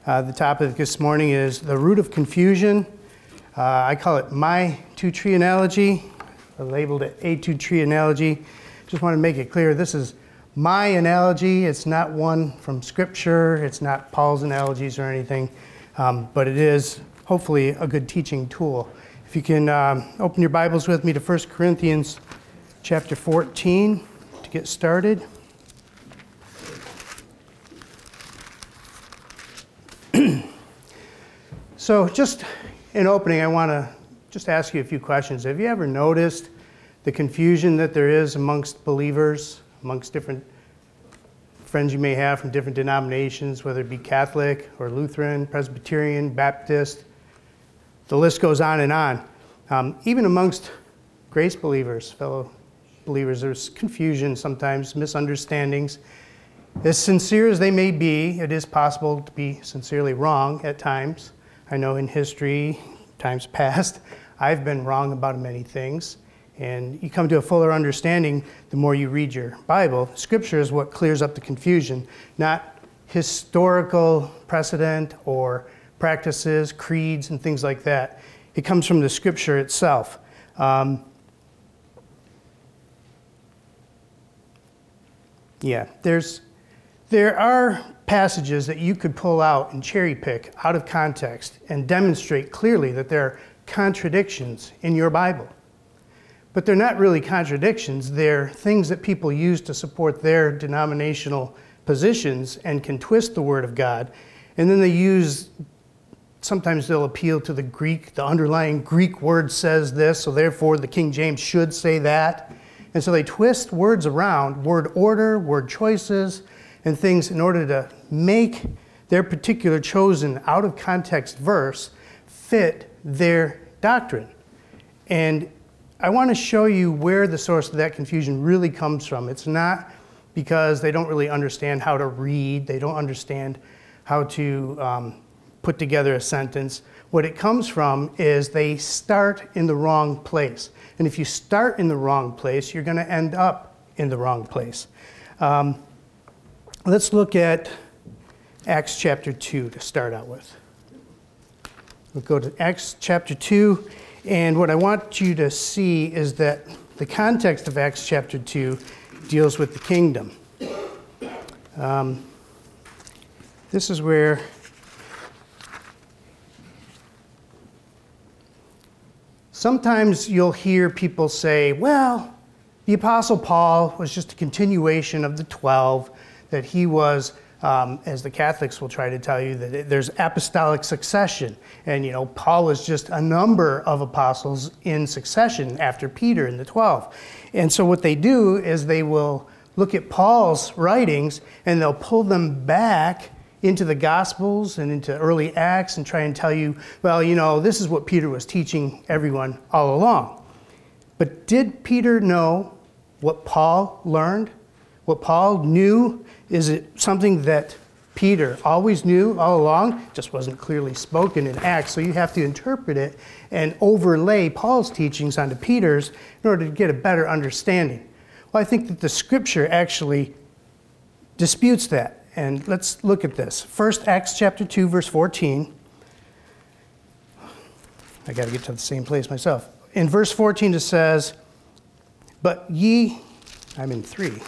The topic this morning is the root of confusion. I call it my two-tree analogy. I labeled it a two-tree analogy. Just want to make it clear, this is my analogy. It's not one from Scripture. It's not Paul's analogies or anything, but it is hopefully a good teaching tool. If you can open your Bibles with me to 1 Corinthians chapter 14 to get started. So just in opening, I want to just ask you a few questions. Have you ever noticed the confusion that there is amongst believers, amongst different friends you may have from different denominations, whether it be Catholic or Lutheran, Presbyterian, Baptist? The list goes on and on. Even amongst grace believers, fellow believers, there's confusion sometimes, misunderstandings. As sincere as they may be, it is possible to be sincerely wrong at times. I know in history, times past, I've been wrong about many things. And you come to a fuller understanding the more you read your Bible. Scripture is what clears up the confusion, not historical precedent or practices, creeds, and things like that. It comes from the Scripture itself. There are passages that you could pull out and cherry pick out of context and demonstrate clearly that there are contradictions in your Bible. But they're not really contradictions. They're things that people use to support their denominational positions and can twist the Word of God. And then sometimes they'll appeal to the underlying Greek word says this, so therefore the King James should say that. And so they twist words around, word order, word choices, and things in order to make their particular chosen out of context verse fit their doctrine. And I want to show you where the source of that confusion really comes from. It's not because they don't really understand how to read, they don't understand how to put together a sentence. What it comes from is they start in the wrong place. And if you start in the wrong place, you're going to end up in the wrong place. Let's look at Acts chapter 2 to start out with. We'll go to Acts chapter 2, and what I want you to see is that the context of Acts chapter 2 deals with the kingdom. This is where sometimes you'll hear people say, well, the Apostle Paul was just a continuation of the 12, that he was, as the Catholics will try to tell you, that there's apostolic succession. And, Paul was just a number of apostles in succession after Peter and the 12. And so what they do is they will look at Paul's writings and they'll pull them back into the Gospels and into early Acts and try and tell you, well, this is what Peter was teaching everyone all along. But did Peter know what Paul learned? What Paul knew? Is it something that Peter always knew all along? It just wasn't clearly spoken in Acts, so you have to interpret it and overlay Paul's teachings onto Peter's in order to get a better understanding. Well, I think that the Scripture actually disputes that. And let's look at this. First, Acts chapter 2, verse 14. I got to get to the same place myself. In verse 14 it says, I'm in 3.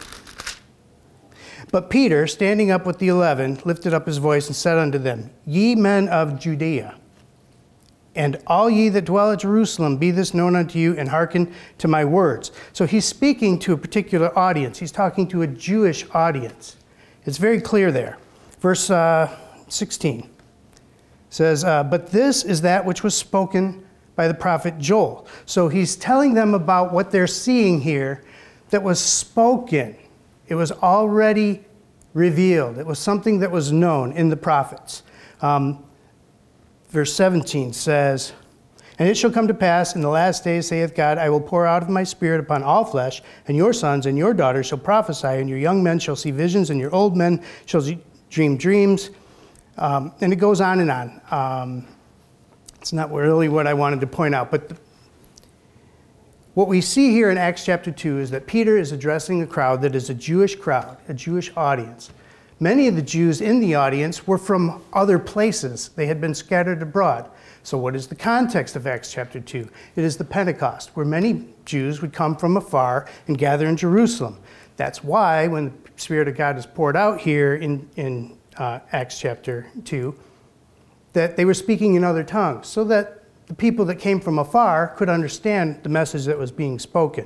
But Peter, standing up with the 11, lifted up his voice and said unto them, Ye men of Judea, and all ye that dwell at Jerusalem, be this known unto you, and hearken to my words. So he's speaking to a particular audience. He's talking to a Jewish audience. It's very clear there. Verse 16 says, But this is that which was spoken by the prophet Joel. So he's telling them about what they're seeing here that was spoken. It was already revealed. It was something that was known in the prophets. Verse 17 says, And it shall come to pass in the last days, saith God, I will pour out of my spirit upon all flesh, and your sons and your daughters shall prophesy, and your young men shall see visions, and your old men shall dream dreams. And it goes on and on. It's not really what I wanted to point out, but what we see here in Acts chapter 2 is that Peter is addressing a crowd that is a Jewish crowd, a Jewish audience. Many of the Jews in the audience were from other places. They had been scattered abroad. So what is the context of Acts chapter 2? It is the Pentecost, where many Jews would come from afar and gather in Jerusalem. That's why when the Spirit of God is poured out here in Acts chapter 2, that they were speaking in other tongues, so that the people that came from afar could understand the message that was being spoken.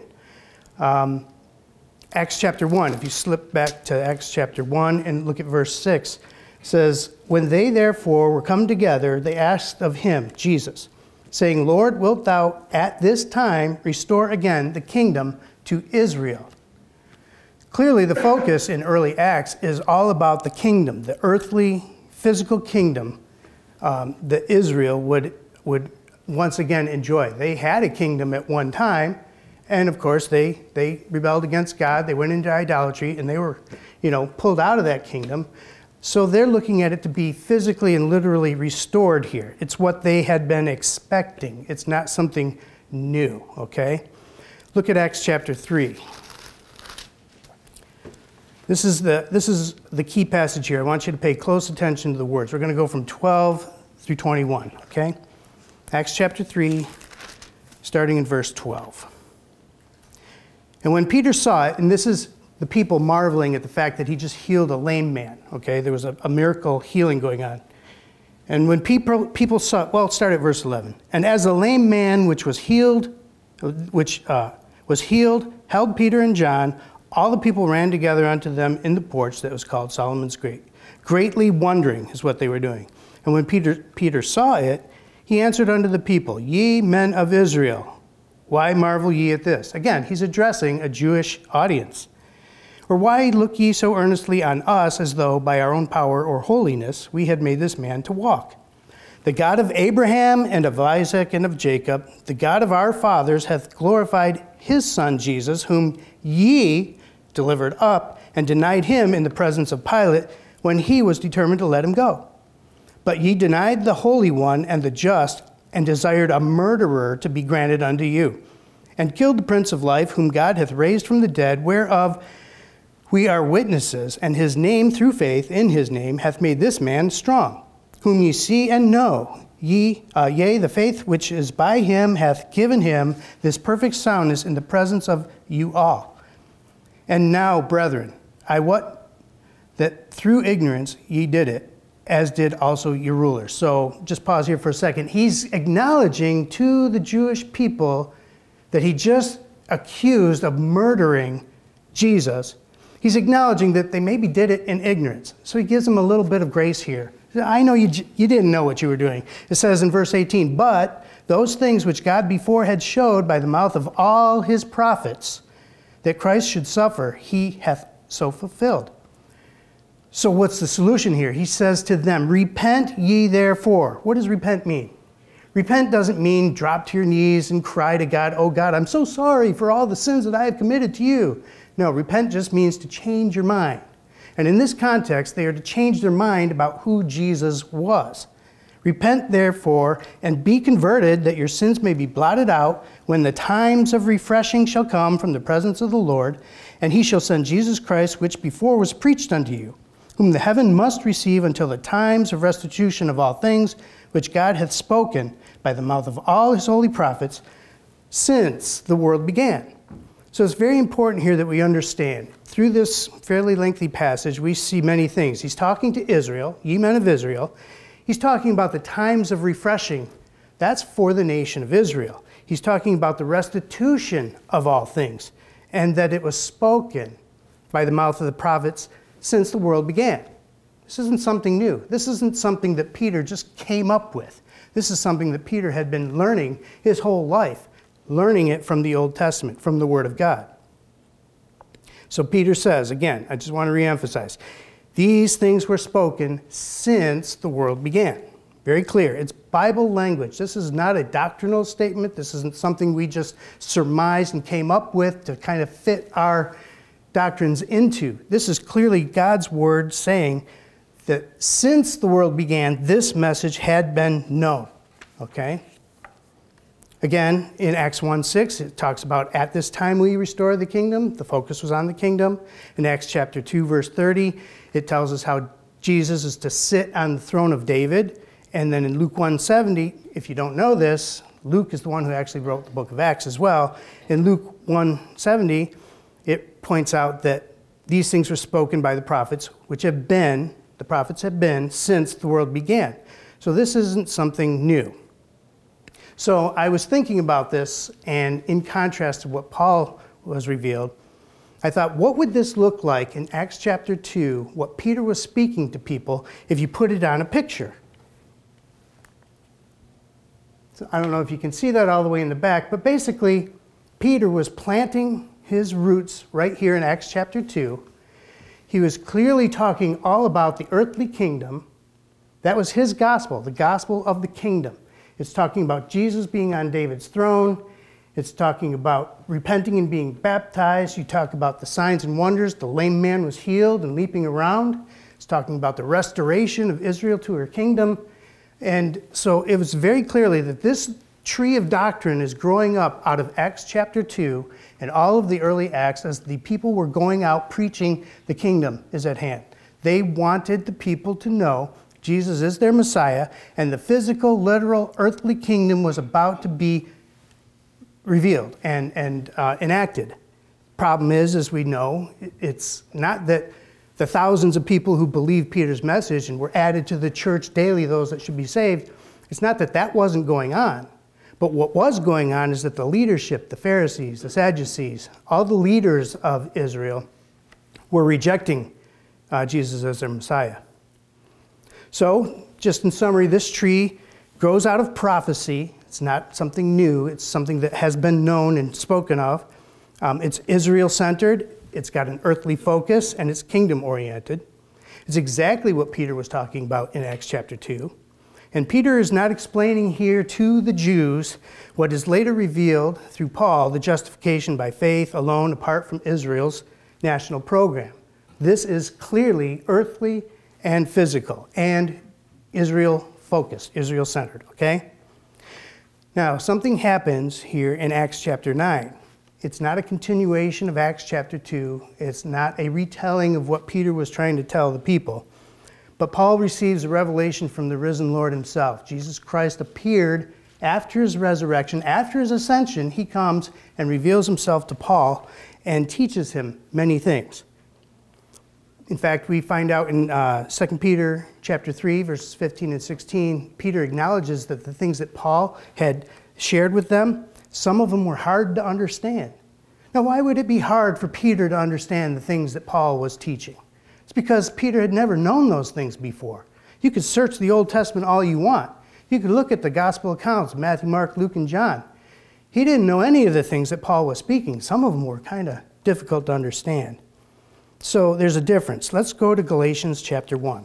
Acts chapter 1, if you slip back to Acts chapter 1 and look at verse 6, says, "When they therefore were come together, they asked of him," Jesus, saying, "Lord, wilt thou at this time restore again the kingdom to Israel?" Clearly, the focus in early Acts is all about the kingdom, the earthly, physical kingdom that Israel would once again enjoy. They had a kingdom at one time, and of course they rebelled against God. They went into idolatry, and they were, pulled out of that kingdom. So they're looking at it to be physically and literally restored here. It's what they had been expecting. It's not something new, okay? Look at Acts chapter 3. This is the key passage here. I want you to pay close attention to the words. We're going to go from 12 through 21, okay? Acts chapter 3, starting in verse 12. "And when Peter saw it," and this is the people marveling at the fact that he just healed a lame man, okay? There was a miracle healing going on. "And when people saw, well, start at verse 11. And as the lame man which was healed, held Peter and John, all the people ran together unto them in the porch that was called Solomon's Gate, greatly wondering," is what they were doing. "And when Peter saw it, he answered unto the people, Ye men of Israel, why marvel ye at this?" Again, he's addressing a Jewish audience. "Or why look ye so earnestly on us, as though by our own power or holiness we had made this man to walk? The God of Abraham and of Isaac and of Jacob, the God of our fathers, hath glorified his Son Jesus, whom ye delivered up and denied him in the presence of Pilate, when he was determined to let him go. But ye denied the Holy One and the just, and desired a murderer to be granted unto you, and killed the Prince of Life, whom God hath raised from the dead, whereof we are witnesses, and his name through faith in his name hath made this man strong, whom ye see and know. Yea, the faith which is by him hath given him this perfect soundness in the presence of you all. And now, brethren, I wot that through ignorance ye did it, as did also your rulers." So just pause here for a second. He's acknowledging to the Jewish people that he just accused of murdering Jesus. He's acknowledging that they maybe did it in ignorance. So he gives them a little bit of grace here. I know you didn't know what you were doing. It says in verse 18, "But those things which God before had showed by the mouth of all his prophets, that Christ should suffer, he hath so fulfilled." So what's the solution here? He says to them, "Repent ye therefore." What does repent mean? Repent doesn't mean drop to your knees and cry to God, "Oh God, I'm so sorry for all the sins that I have committed to you." No, repent just means to change your mind. And in this context, they are to change their mind about who Jesus was. "Repent therefore, and be converted, that your sins may be blotted out, when the times of refreshing shall come from the presence of the Lord, and he shall send Jesus Christ, which before was preached unto you, whom the heaven must receive until the times of restitution of all things, which God hath spoken by the mouth of all his holy prophets, since the world began." So it's very important here that we understand. Through this fairly lengthy passage, we see many things. He's talking to Israel, ye men of Israel. He's talking about the times of refreshing. That's for the nation of Israel. He's talking about the restitution of all things, and that it was spoken by the mouth of the prophets since the world began. This isn't something new. This isn't something that Peter just came up with. This is something that Peter had been learning his whole life, learning it from the Old Testament, from the Word of God. So Peter says, again, I just want to reemphasize, these things were spoken since the world began. Very clear. It's Bible language. This is not a doctrinal statement. This isn't something we just surmised and came up with to kind of fit our doctrines into. This is clearly God's word saying that since the world began, this message had been known. Okay? Again, in Acts 1:6, it talks about at this time we restore the kingdom. The focus was on the kingdom. In Acts chapter 2, verse 30, it tells us how Jesus is to sit on the throne of David. And then in Luke 1:70, if you don't know this, Luke is the one who actually wrote the book of Acts as well. In Luke 1:70, it points out that these things were spoken by the prophets, the prophets have been since the world began. So this isn't something new. So I was thinking about this, and in contrast to what Paul was revealed, I thought, what would this look like in Acts chapter 2, what Peter was speaking to people, if you put it on a picture? So I don't know if you can see that all the way in the back, but basically, Peter was planting his roots right here in Acts chapter 2. He was clearly talking all about the earthly kingdom. That was his gospel, the gospel of the kingdom. It's talking about Jesus being on David's throne. It's talking about repenting and being baptized. You talk about the signs and wonders. The lame man was healed and leaping around. It's talking about the restoration of Israel to her kingdom. And so it was very clearly that this tree of doctrine is growing up out of Acts chapter 2 and all of the early Acts as the people were going out preaching the kingdom is at hand. They wanted the people to know Jesus is their Messiah, and the physical, literal, earthly kingdom was about to be revealed and enacted. Problem is, as we know, it's not that the thousands of people who believed Peter's message and were added to the church daily, those that should be saved, it's not that that wasn't going on. But what was going on is that the leadership, the Pharisees, the Sadducees, all the leaders of Israel were rejecting Jesus as their Messiah. So, just in summary, this tree grows out of prophecy. It's not something new. It's something that has been known and spoken of. It's Israel-centered. It's got an earthly focus, and it's kingdom-oriented. It's exactly what Peter was talking about in Acts chapter 2. And Peter is not explaining here to the Jews what is later revealed through Paul, the justification by faith alone apart from Israel's national program. This is clearly earthly and physical, and Israel-focused, Israel-centered, okay? Now, something happens here in Acts chapter 9. It's not a continuation of Acts chapter 2. It's not a retelling of what Peter was trying to tell the people. But Paul receives a revelation from the risen Lord himself. Jesus Christ appeared after his resurrection, after his ascension. He comes and reveals himself to Paul and teaches him many things. In fact, we find out in 2 Peter chapter 3, verses 15 and 16, Peter acknowledges that the things that Paul had shared with them, some of them were hard to understand. Now, why would it be hard for Peter to understand the things that Paul was teaching? It's because Peter had never known those things before. You could search the Old Testament all you want. You could look at the gospel accounts, Matthew, Mark, Luke, and John. He didn't know any of the things that Paul was speaking. Some of them were kind of difficult to understand. So there's a difference. Let's go to Galatians chapter 1.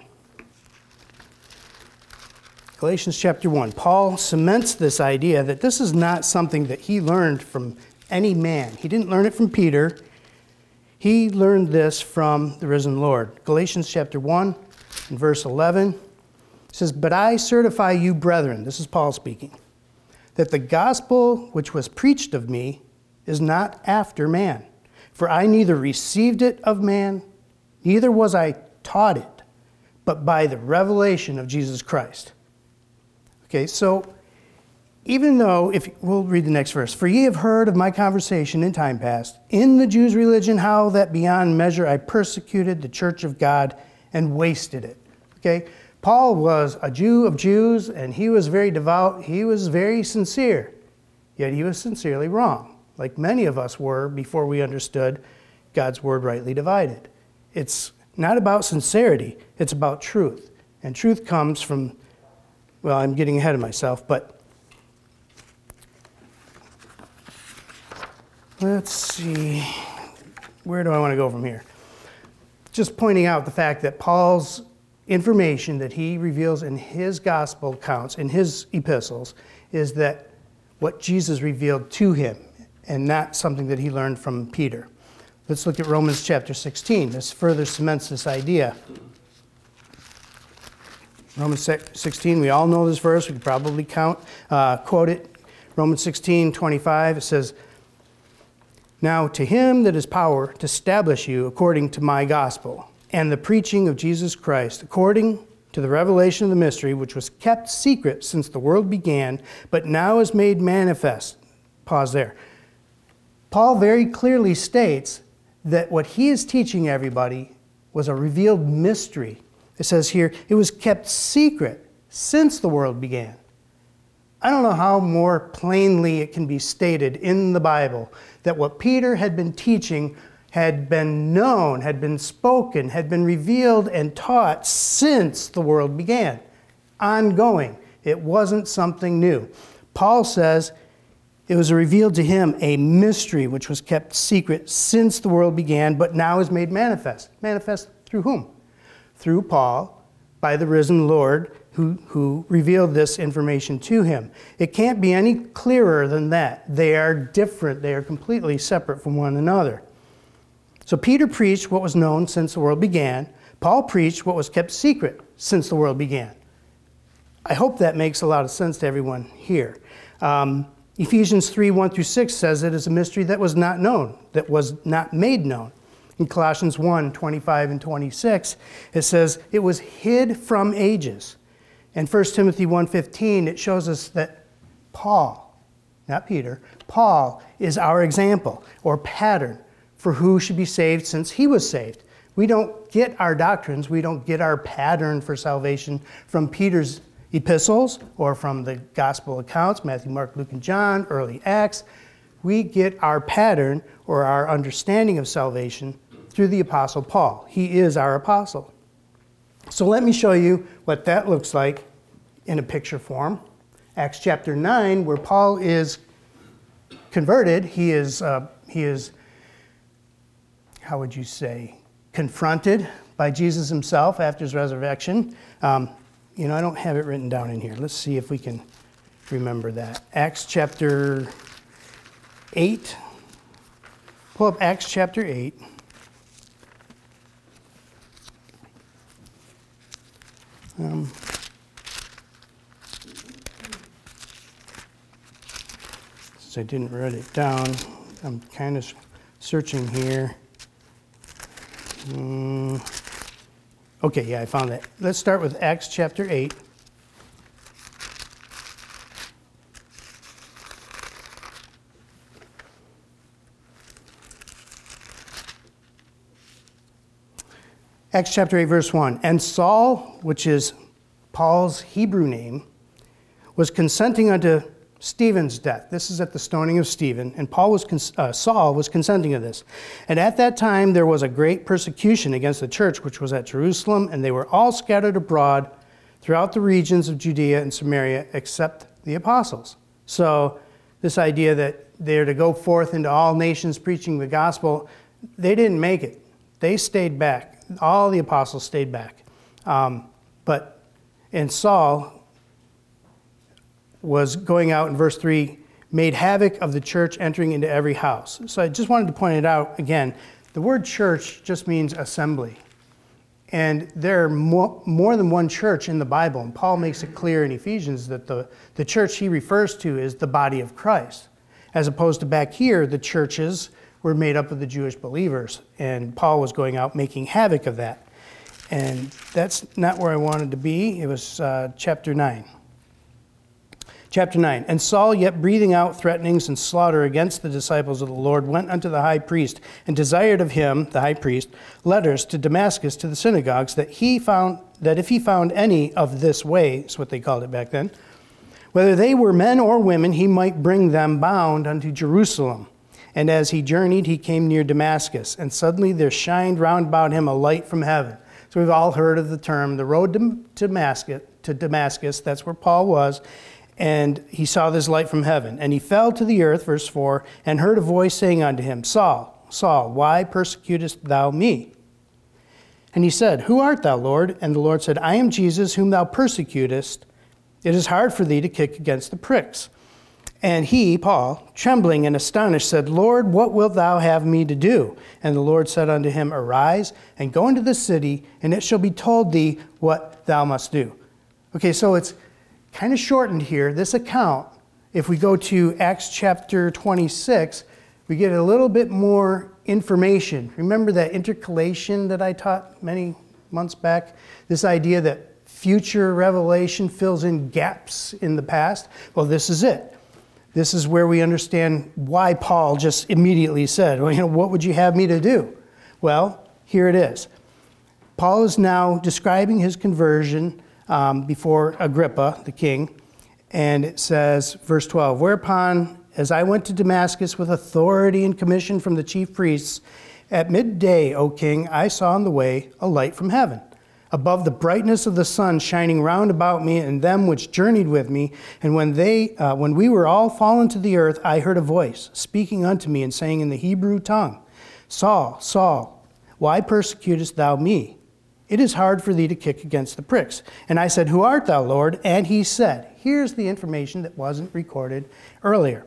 Galatians chapter 1. Paul cements this idea that this is not something that he learned from any man. He didn't learn it from Peter. He learned this from the risen Lord. Galatians chapter 1 and verse 11 says, "But I certify you, brethren," this is Paul speaking, "that the gospel which was preached of me is not after man. For I neither received it of man, neither was I taught it, but by the revelation of Jesus Christ." Okay, so even though, we'll read the next verse. "For ye have heard of my conversation in time past, in the Jews' religion, how that beyond measure I persecuted the church of God and wasted it." Okay, Paul was a Jew of Jews, and he was very devout. He was very sincere, yet he was sincerely wrong, like many of us were before we understood God's word rightly divided. It's not about sincerity, it's about truth. And truth comes from, well, I'm getting ahead of myself, but let's see, where do I want to go from here? Just pointing out the fact that Paul's information that he reveals in his gospel accounts, in his epistles, is that what Jesus revealed to him, and not something that he learned from Peter. Let's look at Romans chapter 16. This further cements this idea. Romans 16, we all know this verse. We could probably quote it. Romans 16:25, it says, "Now to him that is power to establish you according to my gospel and the preaching of Jesus Christ, according to the revelation of the mystery, which was kept secret since the world began, but now is made manifest." Pause there. Paul very clearly states that what he is teaching everybody was a revealed mystery. It says here, it was kept secret since the world began. I don't know how more plainly it can be stated in the Bible that what Peter had been teaching had been known, had been spoken, had been revealed and taught since the world began. Ongoing. It wasn't something new. Paul says it was revealed to him a mystery which was kept secret since the world began, but now is made manifest. Manifest through whom? Through Paul, by the risen Lord, who revealed this information to him. It can't be any clearer than that. They are different. They are completely separate from one another. So Peter preached what was known since the world began. Paul preached what was kept secret since the world began. I hope that makes a lot of sense to everyone here. Ephesians 3:1-6 says it is a mystery that was not known, that was not made known. In Colossians 1:25 and 26, it says it was hid from ages. In 1 Timothy 1:15, it shows us that Paul, not Peter, Paul is our example or pattern for who should be saved since he was saved. We don't get our doctrines, we don't get our pattern for salvation from Peter's epistles or from the gospel accounts, Matthew, Mark, Luke, and John, early Acts. We get our pattern or our understanding of salvation through the Apostle Paul. He is our apostle. So let me show you what that looks like in a picture form. Acts chapter 9, where Paul is converted, he is, how would you say, confronted by Jesus himself after his resurrection. I don't have it written down in here. Let's see if we can remember that. Acts chapter 8. Pull up Acts chapter 8. Since I didn't write it down, I'm kind of searching here. Okay, yeah, I found that. Let's start with Acts chapter 8. Acts chapter 8, verse 1. And Saul, which is Paul's Hebrew name, was consenting unto Stephen's death. This is at the stoning of Stephen, and Saul was consenting to this. And at that time there was a great persecution against the church which was at Jerusalem, and they were all scattered abroad throughout the regions of Judea and Samaria, except the apostles. So this idea that they're to go forth into all nations preaching the gospel, they didn't make it. They stayed back. All the apostles stayed back. And Saul was going out in verse 3, made havoc of the church, entering into every house. So I just wanted to point it out again. The word church just means assembly. And there are more than one church in the Bible. And Paul makes it clear in Ephesians that the church he refers to is the body of Christ. As opposed to back here, the churches were made up of the Jewish believers. And Paul was going out making havoc of that. And that's not where I wanted to be. It was chapter 9. Chapter 9, and Saul, yet breathing out threatenings and slaughter against the disciples of the Lord, went unto the high priest, and desired of him, the high priest, letters to Damascus to the synagogues, that if he found any of this way, is what they called it back then, whether they were men or women, he might bring them bound unto Jerusalem. And as he journeyed, he came near Damascus, and suddenly there shined round about him a light from heaven. So we've all heard of the term, the road to Damascus, that's where Paul was. And he saw this light from heaven. And he fell to the earth, verse 4, and heard a voice saying unto him, Saul, Saul, why persecutest thou me? And he said, Who art thou, Lord? And the Lord said, I am Jesus, whom thou persecutest. It is hard for thee to kick against the pricks. And he, Paul, trembling and astonished, said, Lord, what wilt thou have me to do? And the Lord said unto him, Arise, and go into the city, and it shall be told thee what thou must do. Okay, so it's kind of shortened here. This account if we go to Acts chapter 26, we get a little bit more information. Remember that intercalation that I taught many months back? This idea that future revelation fills in gaps in the past? Well, this is it. This is where we understand why Paul just immediately said, well, what would you have me to do? Well, here it is. Paul is now describing his conversion before Agrippa, the king. And it says, verse 12, whereupon, as I went to Damascus with authority and commission from the chief priests, at midday, O king, I saw on the way a light from heaven, above the brightness of the sun shining round about me and them which journeyed with me. And when we were all fallen to the earth, I heard a voice speaking unto me and saying in the Hebrew tongue, Saul, Saul, why persecutest thou me? It is hard for thee to kick against the pricks. And I said, Who art thou, Lord? And he said, here's the information that wasn't recorded earlier.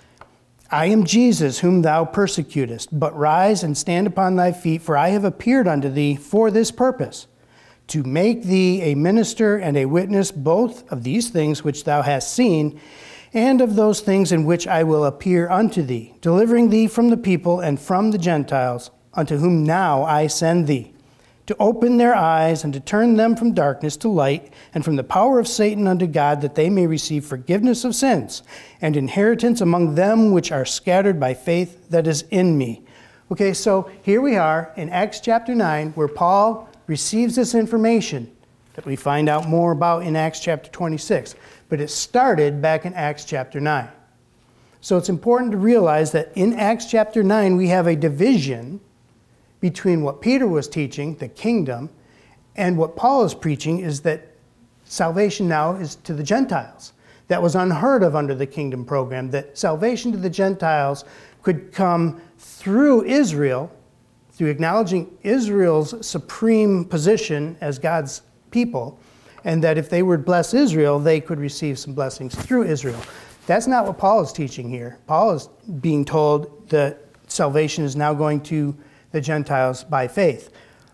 I am Jesus, whom thou persecutest. But rise and stand upon thy feet, for I have appeared unto thee for this purpose, to make thee a minister and a witness both of these things which thou hast seen, and of those things in which I will appear unto thee, delivering thee from the people and from the Gentiles, unto whom now I send thee, to open their eyes and to turn them from darkness to light, and from the power of Satan unto God, that they may receive forgiveness of sins and inheritance among them which are scattered by faith that is in me. Okay, so here we are in Acts chapter 9, where Paul receives this information that we find out more about in Acts chapter 26. But it started back in Acts chapter 9. So it's important to realize that in Acts chapter 9, we have a division between what Peter was teaching, the kingdom, and what Paul is preaching is that salvation now is to the Gentiles. That was unheard of under the kingdom program, that salvation to the Gentiles could come through Israel, through acknowledging Israel's supreme position as God's people, and that if they would bless Israel, they could receive some blessings through Israel. That's not what Paul is teaching here. Paul is being told that salvation is now going to the Gentiles by faith.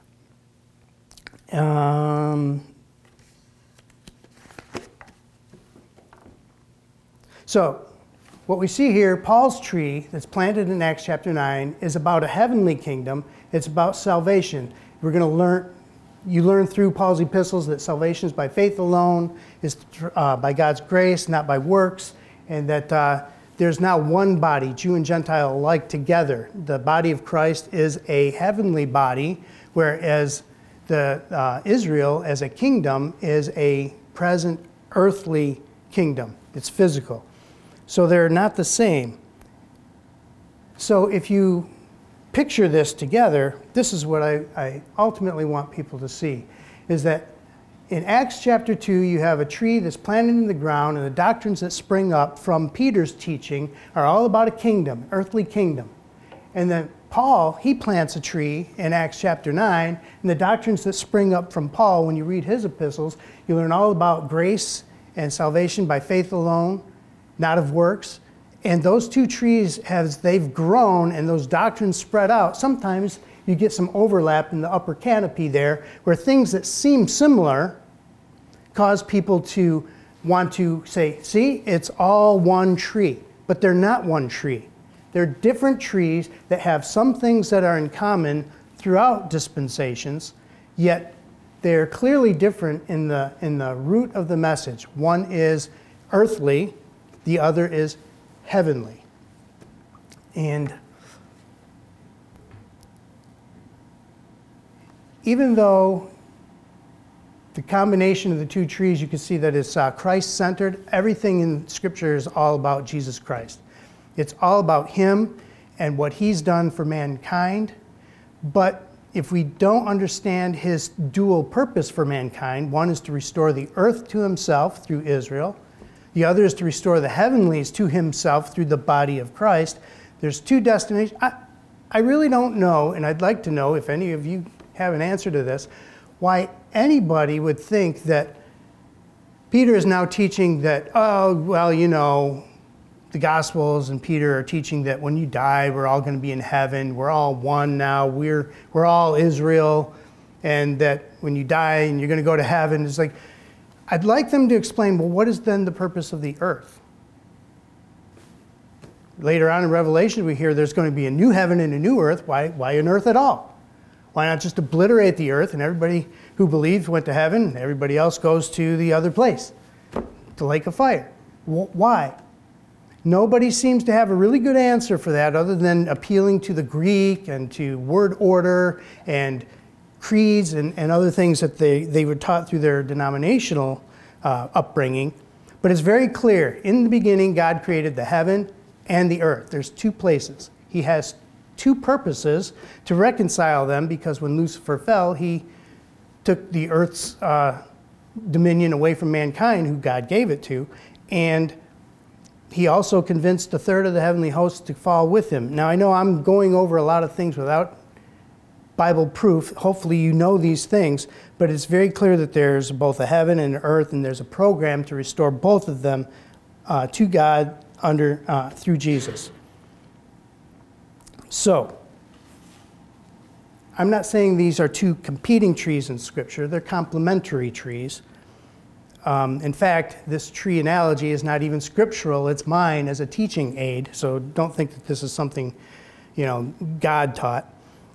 So, what we see here, Paul's tree that's planted in Acts chapter 9 is about a heavenly kingdom. It's about salvation. We're going to you learn through Paul's epistles that salvation is by faith alone, is by God's grace, not by works, and that there's now one body, Jew and Gentile alike together. The body of Christ is a heavenly body, whereas the Israel as a kingdom is a present earthly kingdom. It's physical. So they're not the same. So if you picture this together, this is what I ultimately want people to see, is that in Acts chapter 2, you have a tree that's planted in the ground, and the doctrines that spring up from Peter's teaching are all about a kingdom, earthly kingdom. And then Paul, he plants a tree in Acts chapter 9, and the doctrines that spring up from Paul, when you read his epistles, you learn all about grace and salvation by faith alone, not of works. And those two trees, as they've grown and those doctrines spread out, sometimes you get some overlap in the upper canopy there, where things that seem similar cause people to want to say, see, it's all one tree. But they're not one tree. They're different trees that have some things that are in common throughout dispensations, yet they're clearly different in the root of the message. One is earthly, the other is heavenly. And even though the combination of the two trees, you can see that it's Christ-centered, everything in Scripture is all about Jesus Christ. It's all about Him and what He's done for mankind. But if we don't understand His dual purpose for mankind, one is to restore the earth to Himself through Israel. The other is to restore the heavenlies to Himself through the body of Christ. There's two destinations. I really don't know, and I'd like to know if any of you have an answer to this, why anybody would think that Peter is now teaching that, oh, well, you know, the Gospels and Peter are teaching that when you die, we're all going to be in heaven. We're all one now. We're all Israel. And that when you die and you're going to go to heaven, it's like, I'd like them to explain, well, what is then the purpose of the earth? Later on in Revelation, we hear there's going to be a new heaven and a new earth. Why an earth at all? Why not just obliterate the earth and everybody who believes went to heaven and everybody else goes to the other place, the lake of fire? Why? Nobody seems to have a really good answer for that other than appealing to the Greek and to word order and creeds and other things that they were taught through their denominational upbringing. But it's very clear. In the beginning, God created the heaven and the earth. There's two places. He has two purposes to reconcile them, because when Lucifer fell, he took the earth's dominion away from mankind, who God gave it to, and he also convinced a third of the heavenly hosts to fall with him. Now, I know I'm going over a lot of things without Bible proof. Hopefully you know these things, but it's very clear that there's both a heaven and an earth, and there's a program to restore both of them to God through Jesus. So, I'm not saying these are two competing trees in Scripture. They're complementary trees. In fact, this tree analogy is not even scriptural. It's mine as a teaching aid, so don't think that this is something, God taught.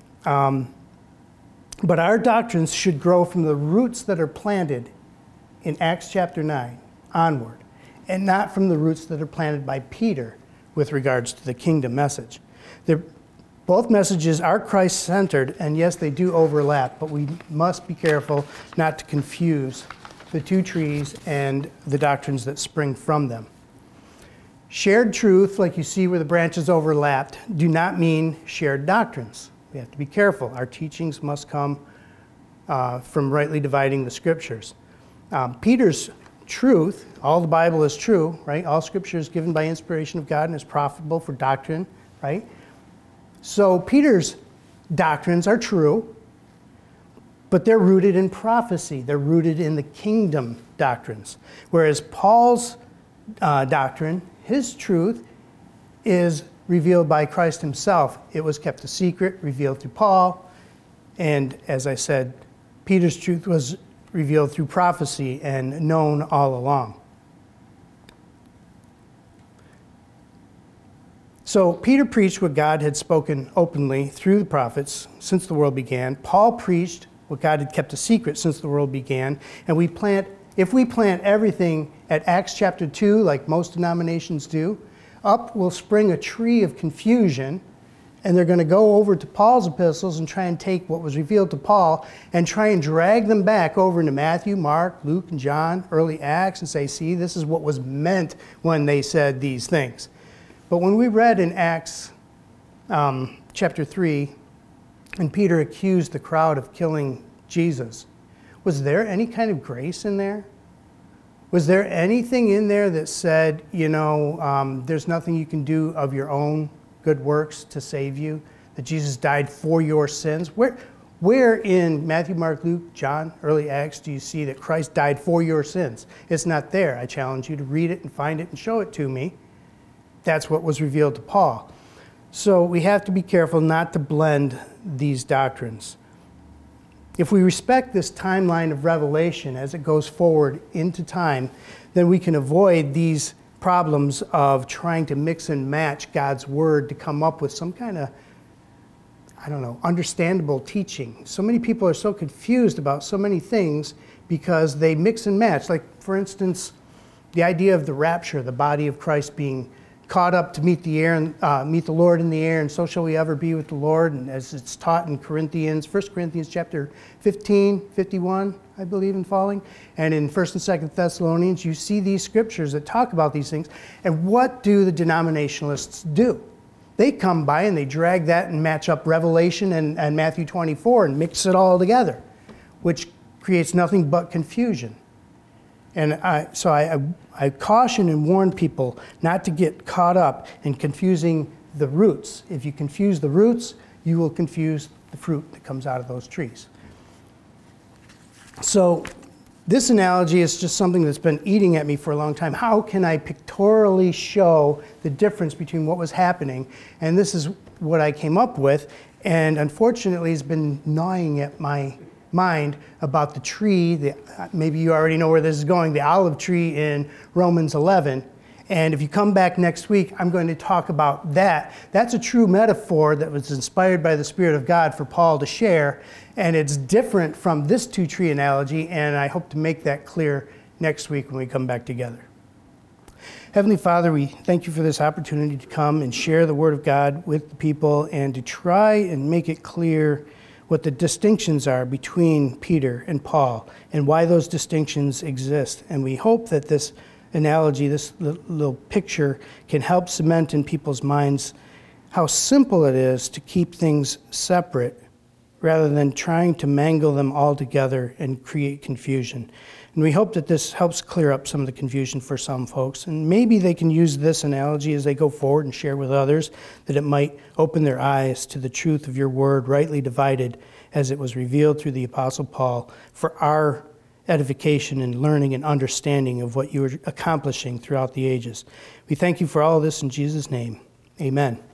But our doctrines should grow from the roots that are planted in Acts chapter 9 onward, and not from the roots that are planted by Peter with regards to the kingdom message. Both messages are Christ-centered, and yes, they do overlap, but we must be careful not to confuse the two trees and the doctrines that spring from them. Shared truth, like you see where the branches overlapped, do not mean shared doctrines. We have to be careful. Our teachings must come from rightly dividing the Scriptures. Peter's truth, all the Bible is true, right? All Scripture is given by inspiration of God and is profitable for doctrine, right? So Peter's doctrines are true, but they're rooted in prophecy. They're rooted in the kingdom doctrines. Whereas Paul's doctrine, his truth, is revealed by Christ himself. It was kept a secret, revealed through Paul. And as I said, Peter's truth was revealed through prophecy and known all along. So Peter preached what God had spoken openly through the prophets since the world began. Paul preached what God had kept a secret since the world began. And if we plant everything at Acts chapter 2, like most denominations do, up will spring a tree of confusion, and they're going to go over to Paul's epistles and try and take what was revealed to Paul and try and drag them back over into Matthew, Mark, Luke, and John, early Acts, and say, see, this is what was meant when they said these things. But when we read in Acts chapter 3, and Peter accused the crowd of killing Jesus, was there any kind of grace in there? Was there anything in there that said, there's nothing you can do of your own good works to save you, that Jesus died for your sins? Where in Matthew, Mark, Luke, John, early Acts do you see that Christ died for your sins? It's not there. I challenge you to read it and find it and show it to me. That's what was revealed to Paul. So we have to be careful not to blend these doctrines. If we respect this timeline of revelation as it goes forward into time, then we can avoid these problems of trying to mix and match God's word to come up with some kind of, understandable teaching. So many people are so confused about so many things because they mix and match. Like, for instance, the idea of the rapture, the body of Christ being caught up to meet the Lord in the air, and so shall we ever be with the Lord. And as it's taught in 1 Corinthians chapter 15, 51, I believe, in following, and in 1 and 2 Thessalonians, you see these scriptures that talk about these things. And what do the denominationalists do? They come by and they drag that and match up Revelation and Matthew 24 and mix it all together, which creates nothing but confusion. And I caution and warn people not to get caught up in confusing the roots. If you confuse the roots, you will confuse the fruit that comes out of those trees. So this analogy is just something that's been eating at me for a long time. How can I pictorially show the difference between what was happening? And this is what I came up with, and unfortunately it's been gnawing at my mind about the tree. Maybe you already know where this is going, the olive tree in Romans 11. And if you come back next week, I'm going to talk about that. That's a true metaphor that was inspired by the Spirit of God for Paul to share. And it's different from this two-tree analogy, and I hope to make that clear next week when we come back together. Heavenly Father, we thank you for this opportunity to come and share the Word of God with the people and to try and make it clear what the distinctions are between Peter and Paul and why those distinctions exist. And we hope that this analogy, this little picture, can help cement in people's minds how simple it is to keep things separate rather than trying to mangle them all together and create confusion. And we hope that this helps clear up some of the confusion for some folks. And maybe they can use this analogy as they go forward and share with others, that it might open their eyes to the truth of your word, rightly divided as it was revealed through the Apostle Paul, for our edification and learning and understanding of what you are accomplishing throughout the ages. We thank you for all of this in Jesus' name. Amen.